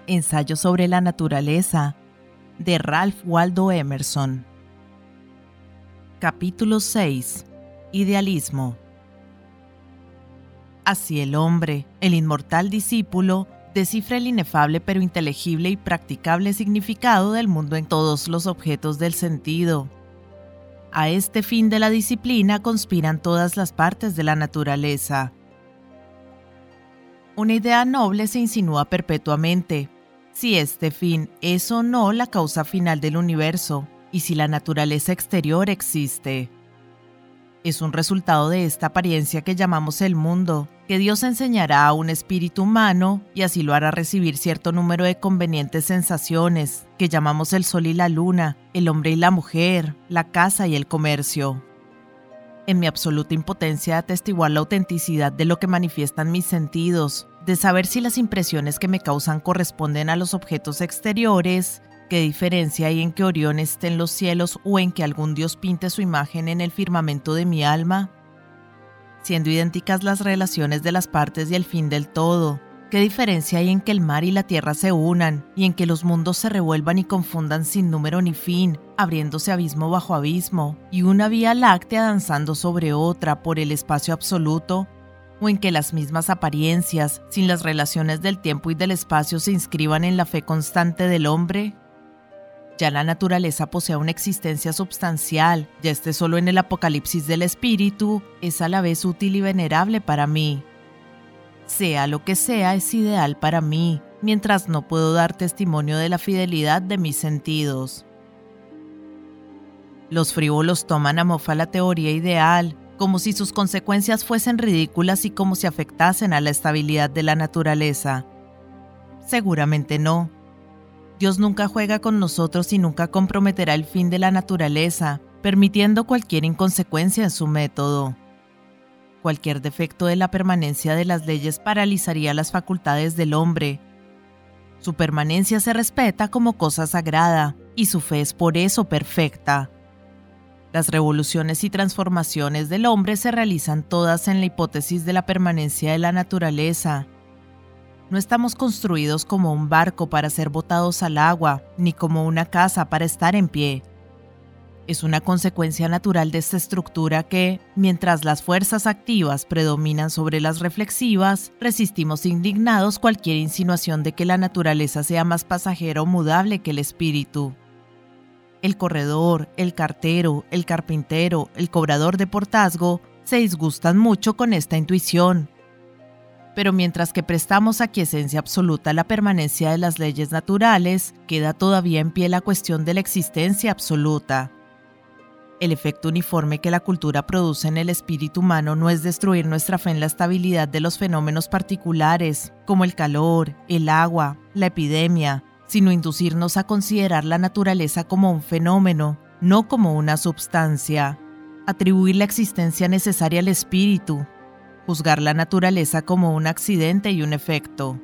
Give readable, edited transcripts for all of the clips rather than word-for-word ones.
Ensayo sobre la naturaleza, de Ralph Waldo Emerson. Capítulo 6. Idealismo. Así el hombre, el inmortal discípulo, descifra el inefable pero inteligible y practicable significado del mundo en todos los objetos del sentido. A este fin de la disciplina conspiran todas las partes de la naturaleza. Una idea noble se insinúa perpetuamente, si este fin es o no la causa final del universo, y si la naturaleza exterior existe. Es un resultado de esta apariencia que llamamos el mundo, que Dios enseñará a un espíritu humano y así lo hará recibir cierto número de convenientes sensaciones, que llamamos el sol y la luna, el hombre y la mujer, la casa y el comercio. En mi absoluta impotencia de atestiguar la autenticidad de lo que manifiestan mis sentidos, de saber si las impresiones que me causan corresponden a los objetos exteriores, qué diferencia hay en que Orión esté en los cielos o en que algún dios pinte su imagen en el firmamento de mi alma, siendo idénticas las relaciones de las partes y el fin del todo, qué diferencia hay en que el mar y la tierra se unan y en que los mundos se revuelvan y confundan sin número ni fin, abriéndose abismo bajo abismo, y una vía láctea danzando sobre otra por el espacio absoluto, o en que las mismas apariencias, sin las relaciones del tiempo y del espacio, se inscriban en la fe constante del hombre. Ya la naturaleza posee una existencia substancial, ya esté solo en el apocalipsis del espíritu, es a la vez útil y venerable para mí. Sea lo que sea, es ideal para mí, mientras no puedo dar testimonio de la fidelidad de mis sentidos. Los frívolos toman a mofa la teoría ideal, como si sus consecuencias fuesen ridículas y como si afectasen a la estabilidad de la naturaleza. Seguramente no. Dios nunca juega con nosotros y nunca comprometerá el fin de la naturaleza, permitiendo cualquier inconsecuencia en su método. Cualquier defecto de la permanencia de las leyes paralizaría las facultades del hombre. Su permanencia se respeta como cosa sagrada, y su fe es por eso perfecta. Las revoluciones y transformaciones del hombre se realizan todas en la hipótesis de la permanencia de la naturaleza. No estamos construidos como un barco para ser botados al agua, ni como una casa para estar en pie. Es una consecuencia natural de esta estructura que, mientras las fuerzas activas predominan sobre las reflexivas, resistimos indignados cualquier insinuación de que la naturaleza sea más pasajera o mudable que el espíritu. El corredor, el cartero, el carpintero, el cobrador de portazgo se disgustan mucho con esta intuición. Pero mientras que prestamos aquiescencia absoluta a la permanencia de las leyes naturales, queda todavía en pie la cuestión de la existencia absoluta. El efecto uniforme que la cultura produce en el espíritu humano no es destruir nuestra fe en la estabilidad de los fenómenos particulares, como el calor, el agua, la epidemia, sino inducirnos a considerar la naturaleza como un fenómeno, no como una substancia, atribuir la existencia necesaria al espíritu, juzgar la naturaleza como un accidente y un efecto.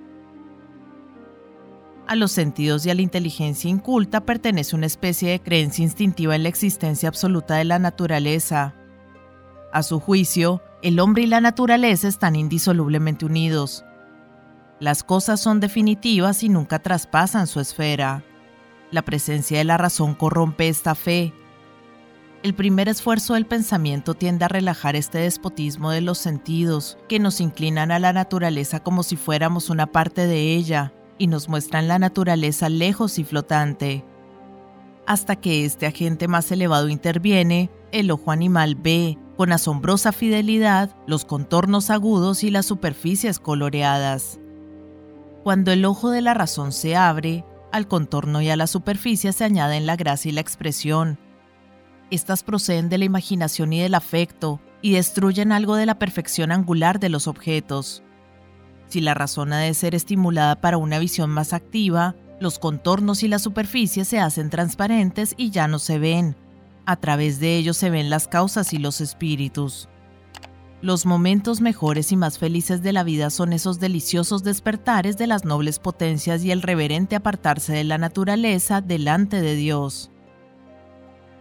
A los sentidos y a la inteligencia inculta pertenece una especie de creencia instintiva en la existencia absoluta de la naturaleza. A su juicio, el hombre y la naturaleza están indisolublemente unidos. Las cosas son definitivas y nunca traspasan su esfera. La presencia de la razón corrompe esta fe. El primer esfuerzo del pensamiento tiende a relajar este despotismo de los sentidos, que nos inclinan a la naturaleza como si fuéramos una parte de ella, y nos muestran la naturaleza lejos y flotante. Hasta que este agente más elevado interviene, el ojo animal ve, con asombrosa fidelidad, los contornos agudos y las superficies coloreadas. Cuando el ojo de la razón se abre, al contorno y a la superficie se añaden la gracia y la expresión. Estas proceden de la imaginación y del afecto, y destruyen algo de la perfección angular de los objetos. Si la razón ha de ser estimulada para una visión más activa, los contornos y la superficie se hacen transparentes y ya no se ven. A través de ellos se ven las causas y los espíritus. Los momentos mejores y más felices de la vida son esos deliciosos despertares de las nobles potencias y el reverente apartarse de la naturaleza delante de Dios.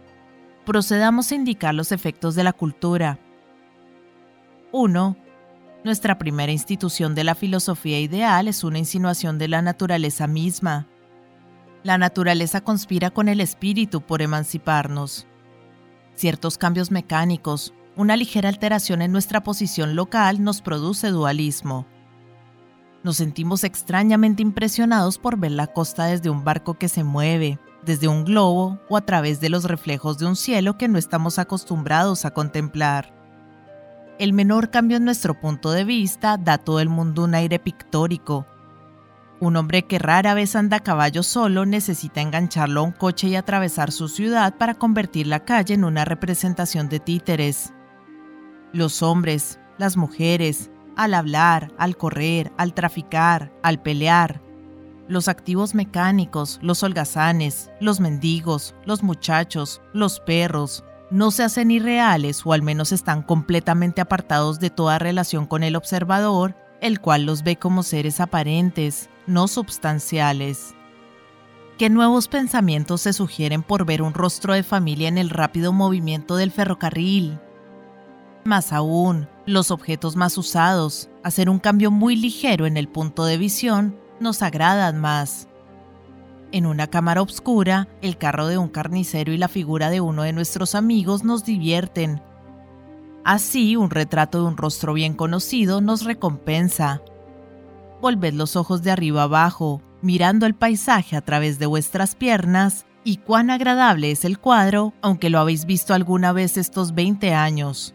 Procedamos a indicar los efectos de la cultura. 1. Nuestra primera institución de la filosofía ideal es una insinuación de la naturaleza misma. La naturaleza conspira con el espíritu por emanciparnos. Ciertos cambios mecánicos, una ligera alteración en nuestra posición local nos produce dualismo. Nos sentimos extrañamente impresionados por ver la costa desde un barco que se mueve, desde un globo o a través de los reflejos de un cielo que no estamos acostumbrados a contemplar. El menor cambio en nuestro punto de vista da a todo el mundo un aire pictórico. Un hombre que rara vez anda a caballo solo necesita engancharlo a un coche y atravesar su ciudad para convertir la calle en una representación de títeres. Los hombres, las mujeres, al hablar, al correr, al traficar, al pelear. Los activos mecánicos, los holgazanes, los mendigos, los muchachos, los perros, no se hacen irreales o al menos están completamente apartados de toda relación con el observador, el cual los ve como seres aparentes, no substanciales. ¿Qué nuevos pensamientos se sugieren por ver un rostro de familia en el rápido movimiento del ferrocarril? Más aún, los objetos más usados, hacer un cambio muy ligero en el punto de visión, nos agradan más. En una cámara oscura, el carro de un carnicero y la figura de uno de nuestros amigos nos divierten. Así, un retrato de un rostro bien conocido nos recompensa. Volved los ojos de arriba abajo, mirando el paisaje a través de vuestras piernas, y cuán agradable es el cuadro, aunque lo habéis visto alguna vez estos 20 años.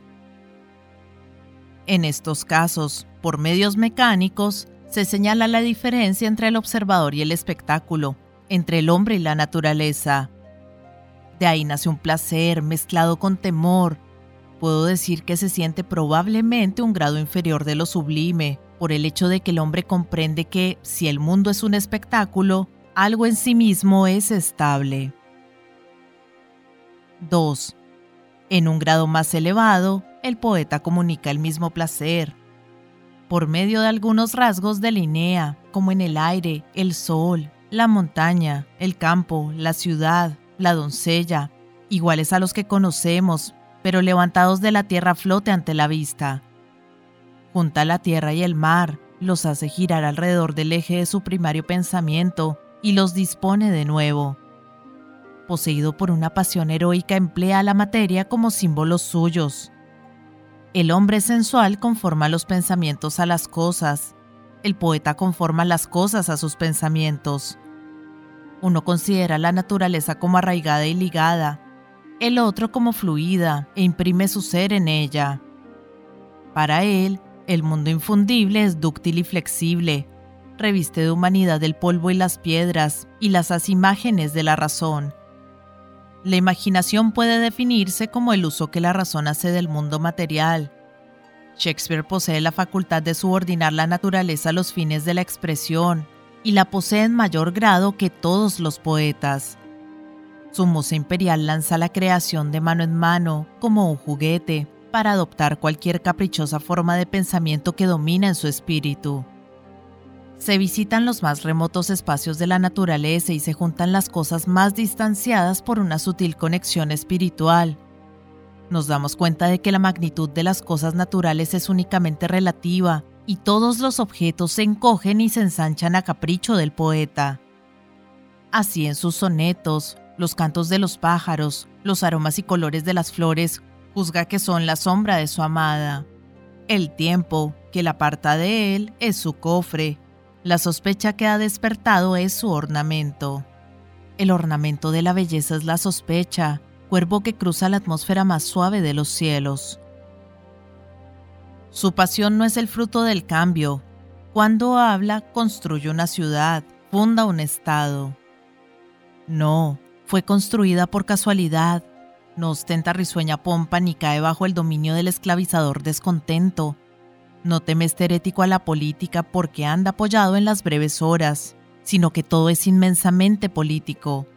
En estos casos, por medios mecánicos, se señala la diferencia entre el observador y el espectáculo, entre el hombre y la naturaleza. De ahí nace un placer mezclado con temor. Puedo decir que se siente probablemente un grado inferior de lo sublime, por el hecho de que el hombre comprende que, si el mundo es un espectáculo, algo en sí mismo es estable. 2. En un grado más elevado, el poeta comunica el mismo placer. Por medio de algunos rasgos delinea, como en el aire, el sol, la montaña, el campo, la ciudad, la doncella, iguales a los que conocemos, pero levantados de la tierra a flote ante la vista. Junta la tierra y el mar, los hace girar alrededor del eje de su primario pensamiento y los dispone de nuevo. Poseído por una pasión heroica, emplea la materia como símbolos suyos. El hombre sensual conforma los pensamientos a las cosas. El poeta conforma las cosas a sus pensamientos. Uno considera la naturaleza como arraigada y ligada, el otro como fluida e imprime su ser en ella. Para él, el mundo infundible es dúctil y flexible, reviste de humanidad el polvo y las piedras, y las hace imágenes de la razón. La imaginación puede definirse como el uso que la razón hace del mundo material. Shakespeare posee la facultad de subordinar la naturaleza a los fines de la expresión, y la posee en mayor grado que todos los poetas. Su musa imperial lanza la creación de mano en mano, como un juguete, para adoptar cualquier caprichosa forma de pensamiento que domina en su espíritu. Se visitan los más remotos espacios de la naturaleza y se juntan las cosas más distanciadas por una sutil conexión espiritual. Nos damos cuenta de que la magnitud de las cosas naturales es únicamente relativa, y todos los objetos se encogen y se ensanchan a capricho del poeta. Así en sus sonetos, los cantos de los pájaros, los aromas y colores de las flores, juzga que son la sombra de su amada. El tiempo, que la aparta de él, es su cofre. La sospecha que ha despertado es su ornamento. El ornamento de la belleza es la sospecha, cuervo que cruza la atmósfera más suave de los cielos. Su pasión no es el fruto del cambio. Cuando habla, construye una ciudad, funda un estado. No, fue construida por casualidad. No ostenta risueña pompa ni cae bajo el dominio del esclavizador descontento. No teme este herético a la política porque anda apoyado en las breves horas, sino que todo es inmensamente político.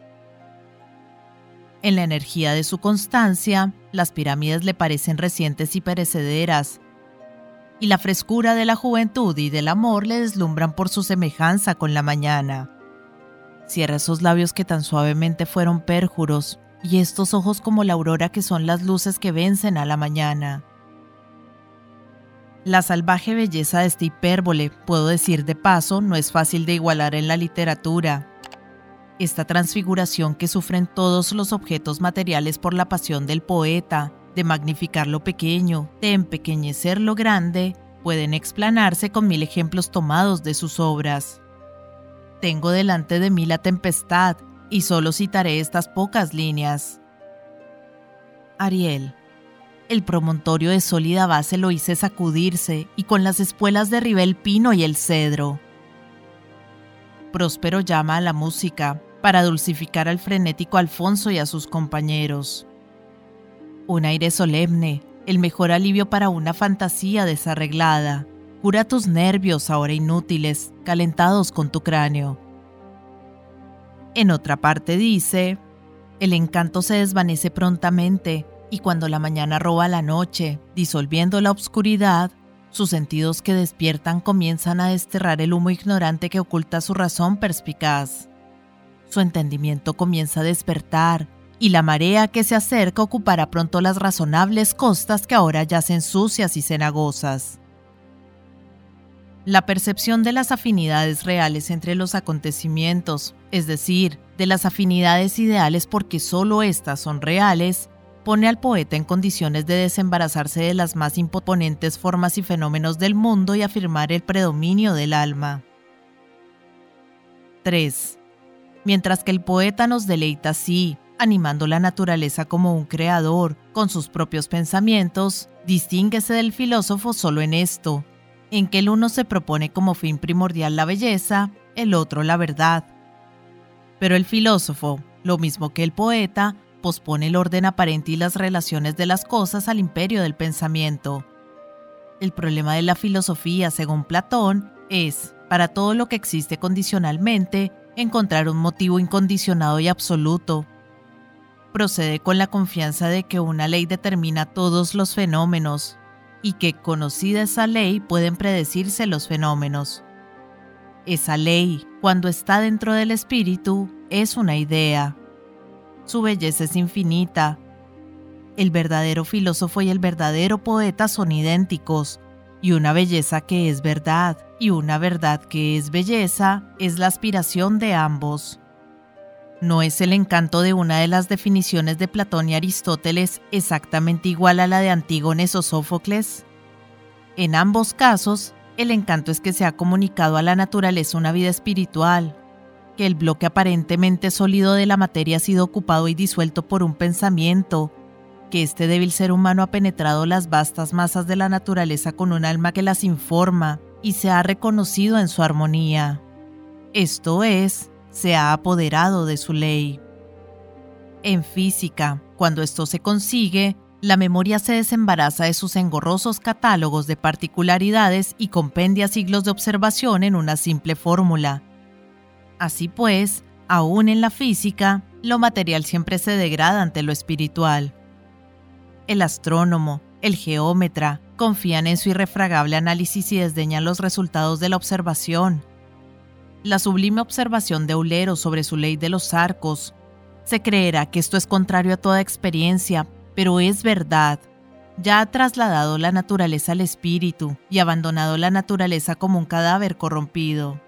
En la energía de su constancia, las pirámides le parecen recientes y perecederas, y la frescura de la juventud y del amor le deslumbran por su semejanza con la mañana. Cierra esos labios que tan suavemente fueron pérjuros, y estos ojos como la aurora que son las luces que vencen a la mañana. La salvaje belleza de esta hipérbole, puedo decir de paso, no es fácil de igualar en la literatura. Esta transfiguración que sufren todos los objetos materiales por la pasión del poeta, de magnificar lo pequeño, de empequeñecer lo grande, pueden explanarse con 1000 ejemplos tomados de sus obras. Tengo delante de mí la tempestad, y solo citaré estas pocas líneas. Ariel. El promontorio de sólida base lo hice sacudirse, y con las espuelas derribé el pino y el cedro. Próspero llama a la música, para dulcificar al frenético Alfonso y a sus compañeros. Un aire solemne, el mejor alivio para una fantasía desarreglada, cura tus nervios ahora inútiles, calentados con tu cráneo. En otra parte dice, el encanto se desvanece prontamente, y cuando la mañana roba la noche, disolviendo la obscuridad, sus sentidos que despiertan comienzan a desterrar el humo ignorante que oculta su razón perspicaz. Su entendimiento comienza a despertar, y la marea que se acerca ocupará pronto las razonables costas que ahora yacen sucias y cenagosas. La percepción de las afinidades reales entre los acontecimientos, es decir, de las afinidades ideales porque solo éstas son reales, pone al poeta en condiciones de desembarazarse de las más imponentes formas y fenómenos del mundo y afirmar el predominio del alma. 3. Mientras que el poeta nos deleita así, animando la naturaleza como un creador, con sus propios pensamientos, distínguese del filósofo solo en esto, en que el uno se propone como fin primordial la belleza, el otro la verdad. Pero el filósofo, lo mismo que el poeta, pospone el orden aparente y las relaciones de las cosas al imperio del pensamiento. El problema de la filosofía, según Platón, es, para todo lo que existe condicionalmente, encontrar un motivo incondicionado y absoluto. Procede con la confianza de que una ley determina todos los fenómenos y que, conocida esa ley, pueden predecirse los fenómenos. Esa ley, cuando está dentro del espíritu, es una idea. Su belleza es infinita. El verdadero filósofo y el verdadero poeta son idénticos, y una belleza que es verdad y una verdad que es belleza es la aspiración de ambos. ¿No es el encanto de una de las definiciones de Platón y Aristóteles exactamente igual a la de Antígones o Sófocles? En ambos casos, el encanto es que se ha comunicado a la naturaleza una vida espiritual, que el bloque aparentemente sólido de la materia ha sido ocupado y disuelto por un pensamiento, que este débil ser humano ha penetrado las vastas masas de la naturaleza con un alma que las informa y se ha reconocido en su armonía. Esto es, se ha apoderado de su ley. En física, cuando esto se consigue, la memoria se desembaraza de sus engorrosos catálogos de particularidades y compendia siglos de observación en una simple fórmula. Así pues, aún en la física, lo material siempre se degrada ante lo espiritual. El astrónomo, el geómetra, confían en su irrefragable análisis y desdeñan los resultados de la observación. La sublime observación de Eulero sobre su ley de los arcos. Se creerá que esto es contrario a toda experiencia, pero es verdad. Ya ha trasladado la naturaleza al espíritu y abandonado la naturaleza como un cadáver corrompido.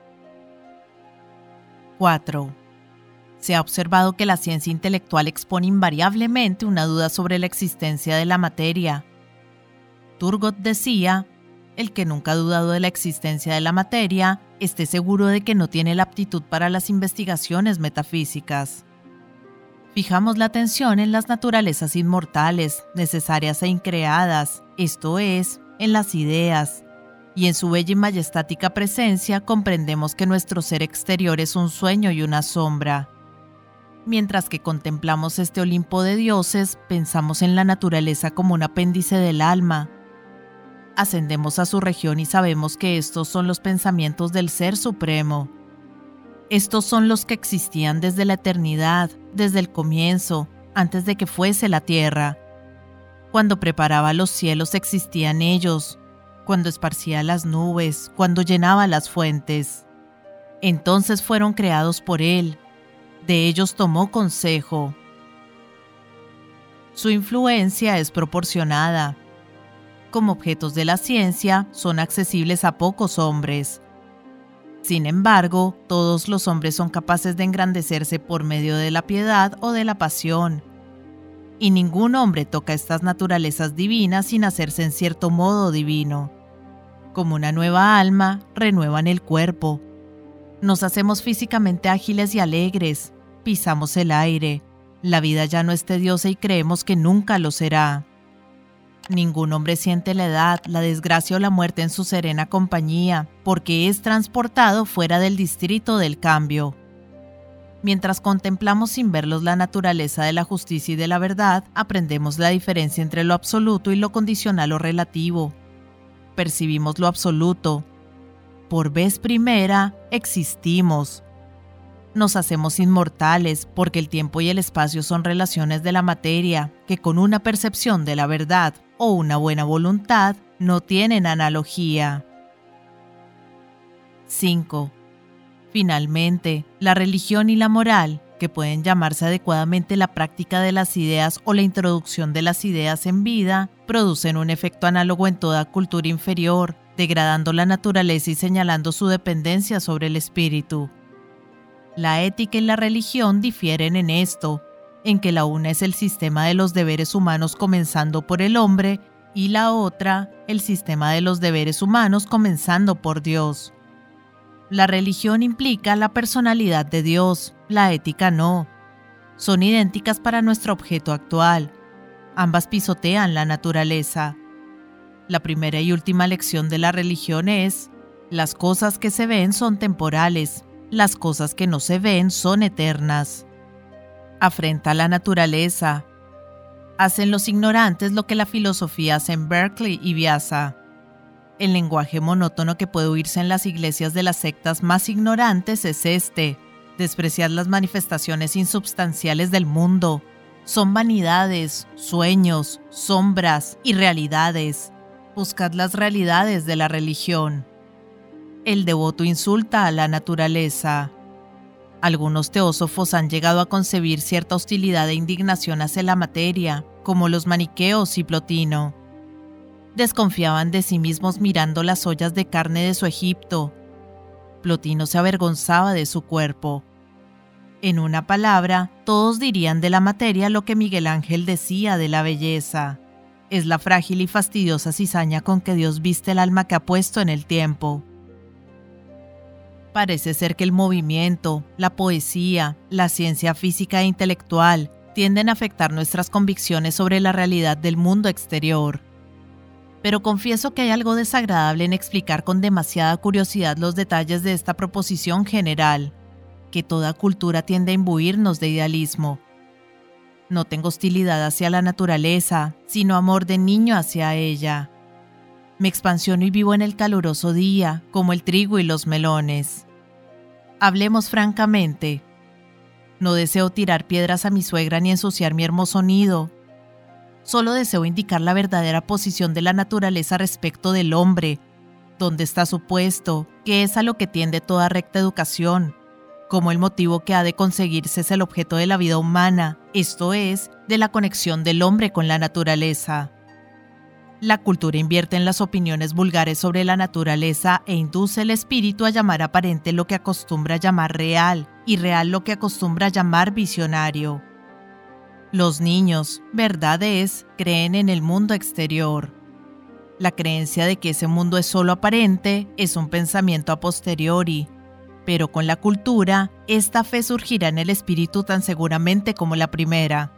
4. Se ha observado que la ciencia intelectual expone invariablemente una duda sobre la existencia de la materia. Turgot decía, el que nunca ha dudado de la existencia de la materia, esté seguro de que no tiene la aptitud para las investigaciones metafísicas. Fijamos la atención en las naturalezas inmortales, necesarias e increadas, esto es, en las ideas, y en su bella y majestática presencia comprendemos que nuestro ser exterior es un sueño y una sombra. Mientras que contemplamos este Olimpo de dioses, pensamos en la naturaleza como un apéndice del alma. Ascendemos a su región y sabemos que estos son los pensamientos del Ser Supremo. Estos son los que existían desde la eternidad, desde el comienzo, antes de que fuese la tierra. Cuando preparaba los cielos existían ellos, cuando esparcía las nubes, cuando llenaba las fuentes. Entonces fueron creados por él. De ellos tomó consejo. Su influencia es proporcionada. como objetos de la ciencia, son accesibles a pocos hombres. Sin embargo, todos los hombres son capaces de engrandecerse por medio de la piedad o de la pasión. Y ningún hombre toca estas naturalezas divinas sin hacerse en cierto modo divino. Como una nueva alma, renuevan el cuerpo. Nos hacemos físicamente ágiles y alegres, pisamos el aire. La vida ya no es tediosa y creemos que nunca lo será. Ningún hombre siente la edad, la desgracia o la muerte en su serena compañía, porque es transportado fuera del distrito del cambio. Mientras contemplamos sin verlos la naturaleza de la justicia y de la verdad, aprendemos la diferencia entre lo absoluto y lo condicional o relativo. Percibimos lo absoluto. Por vez primera, existimos. Nos hacemos inmortales porque el tiempo y el espacio son relaciones de la materia que con una percepción de la verdad o una buena voluntad no tienen analogía. 5. Finalmente, la religión y la moral, que pueden llamarse adecuadamente la práctica de las ideas o la introducción de las ideas en vida, producen un efecto análogo en toda cultura inferior, degradando la naturaleza y señalando su dependencia sobre el espíritu. La ética y la religión difieren en esto, en que la una es el sistema de los deberes humanos comenzando por el hombre y la otra, el sistema de los deberes humanos comenzando por Dios. La religión implica la personalidad de Dios, la ética no. Son idénticas para nuestro objeto actual. Ambas pisotean la naturaleza. La primera y última lección de la religión es: las cosas que se ven son temporales. Las cosas que no se ven son eternas. Afrenta a la naturaleza. Hacen los ignorantes lo que la filosofía hace en Berkeley y Vyasa. El lenguaje monótono que puede oírse en las iglesias de las sectas más ignorantes es este: despreciar las manifestaciones insubstanciales del mundo. Son vanidades, sueños, sombras y realidades. Buscad las realidades de la religión. El devoto insulta a la naturaleza. Algunos teósofos han llegado a concebir cierta hostilidad e indignación hacia la materia, como los maniqueos y Plotino. Desconfiaban de sí mismos mirando las ollas de carne de su Egipto. Plotino se avergonzaba de su cuerpo. En una palabra, todos dirían de la materia lo que Miguel Ángel decía de la belleza. Es la frágil y fastidiosa cizaña con que Dios viste el alma que ha puesto en el tiempo. Parece ser que el movimiento, la poesía, la ciencia física e intelectual tienden a afectar nuestras convicciones sobre la realidad del mundo exterior. Pero confieso que hay algo desagradable en explicar con demasiada curiosidad los detalles de esta proposición general, que toda cultura tiende a imbuirnos de idealismo. No tengo hostilidad hacia la naturaleza, sino amor de niño hacia ella. Me expansiono y vivo en el caluroso día, como el trigo y los melones. Hablemos francamente. No deseo tirar piedras a mi suegra ni ensuciar mi hermoso nido. Solo deseo indicar la verdadera posición de la naturaleza respecto del hombre, dónde está su puesto, que es a lo que tiende toda recta educación, como el motivo que ha de conseguirse es el objeto de la vida humana, esto es, de la conexión del hombre con la naturaleza. La cultura invierte en las opiniones vulgares sobre la naturaleza e induce el espíritu a llamar aparente lo que acostumbra llamar real, y real lo que acostumbra llamar visionario. Los niños, verdad es, creen en el mundo exterior. La creencia de que ese mundo es solo aparente es un pensamiento a posteriori, pero con la cultura, esta fe surgirá en el espíritu tan seguramente como la primera.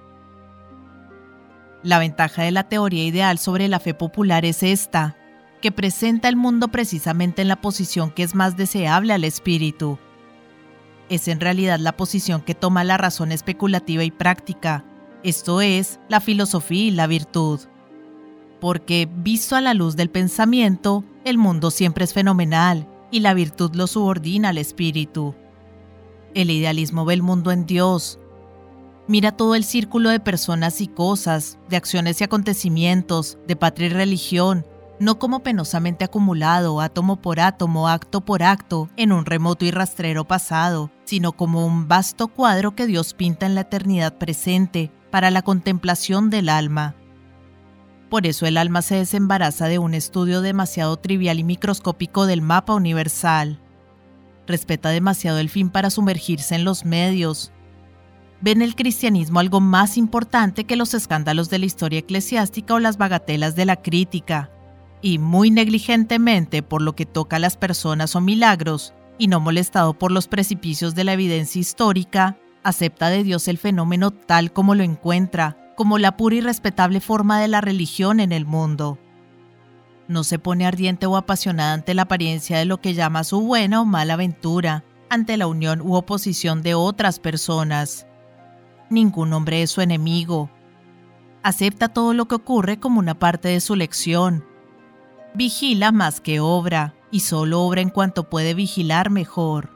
La ventaja de la teoría ideal sobre la fe popular es esta, que presenta el mundo precisamente en la posición que es más deseable al espíritu. Es en realidad la posición que toma la razón especulativa y práctica, esto es, la filosofía y la virtud. Porque, visto a la luz del pensamiento, el mundo siempre es fenomenal y la virtud lo subordina al espíritu. El idealismo ve el mundo en Dios. Mira todo el círculo de personas y cosas, de acciones y acontecimientos, de patria y religión, no como penosamente acumulado, átomo por átomo, acto por acto, en un remoto y rastrero pasado, sino como un vasto cuadro que Dios pinta en la eternidad presente, para la contemplación del alma. Por eso el alma se desembaraza de un estudio demasiado trivial y microscópico del mapa universal. Respeta demasiado el fin para sumergirse en los medios. Ve en el cristianismo algo más importante que los escándalos de la historia eclesiástica o las bagatelas de la crítica. Y muy negligentemente por lo que toca a las personas o milagros, y no molestado por los precipicios de la evidencia histórica, acepta de Dios el fenómeno tal como lo encuentra, como la pura y respetable forma de la religión en el mundo. No se pone ardiente o apasionada ante la apariencia de lo que llama su buena o mala aventura, ante la unión u oposición de otras personas. Ningún hombre es su enemigo. Acepta todo lo que ocurre como una parte de su lección. Vigila más que obra, y solo obra en cuanto puede vigilar mejor.